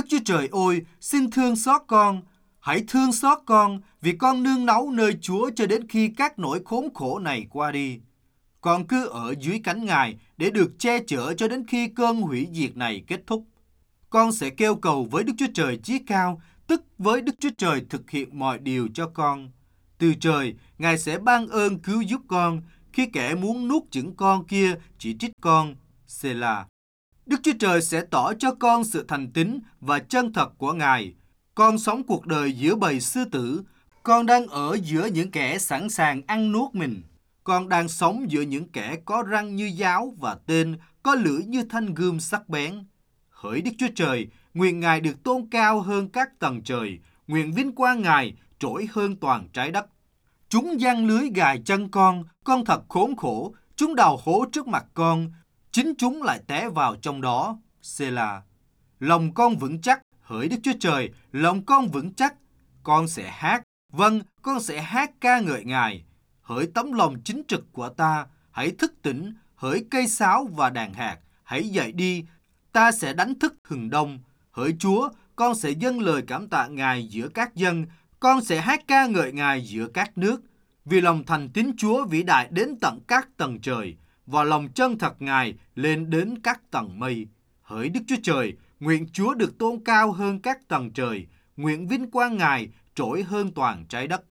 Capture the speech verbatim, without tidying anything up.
Chúa Trời ơi, xin thương xót con. Hãy thương xót con vì con nương náu nơi Chúa cho đến khi các nỗi khốn khổ này qua đi. Con cứ ở dưới cánh Ngài để được che chở cho đến khi cơn hủy diệt này kết thúc. Con sẽ kêu cầu với Đức Chúa Trời Chí Cao, tức với Đức Chúa Trời thực hiện mọi điều cho con. Từ trời, Ngài sẽ ban ơn cứu giúp con khi kẻ muốn nuốt chửng con kia chỉ trích con. Sê-la. Đức Chúa Trời sẽ tỏ cho con sự thành tín và chân thật của Ngài. Con sống cuộc đời giữa bầy sư tử. Con đang ở giữa những kẻ sẵn sàng ăn nuốt mình. Con đang sống giữa những kẻ có răng như giáo và tên có lưỡi như thanh gươm sắc bén. Hỡi Đức Chúa Trời, nguyện Ngài được tôn cao hơn các tầng trời, nguyện vinh quang Ngài trỗi hơn toàn trái đất. Chúng giăng lưới gài chân con, con thật khốn khổ, chúng đào hố trước mặt con, chính chúng lại té vào trong đó. Sê-la. Lòng con vững chắc, hỡi Đức Chúa Trời, lòng con vững chắc. Con sẽ hát, vâng, con sẽ hát ca ngợi Ngài. Hỡi tấm lòng chính trực của ta, hãy thức tỉnh, hỡi cây sáo và đàn hạt, hãy dậy đi, ta sẽ đánh thức hừng đông. Hỡi Chúa, con sẽ dâng lời cảm tạ Ngài giữa các dân, con sẽ hát ca ngợi Ngài giữa các nước. Vì lòng thành tín Chúa vĩ đại đến tận các tầng trời, và lòng chân thật Ngài lên đến các tầng mây. Hỡi Đức Chúa Trời, nguyện Chúa được tôn cao hơn các tầng trời, nguyện vinh quang Ngài trỗi hơn toàn trái đất.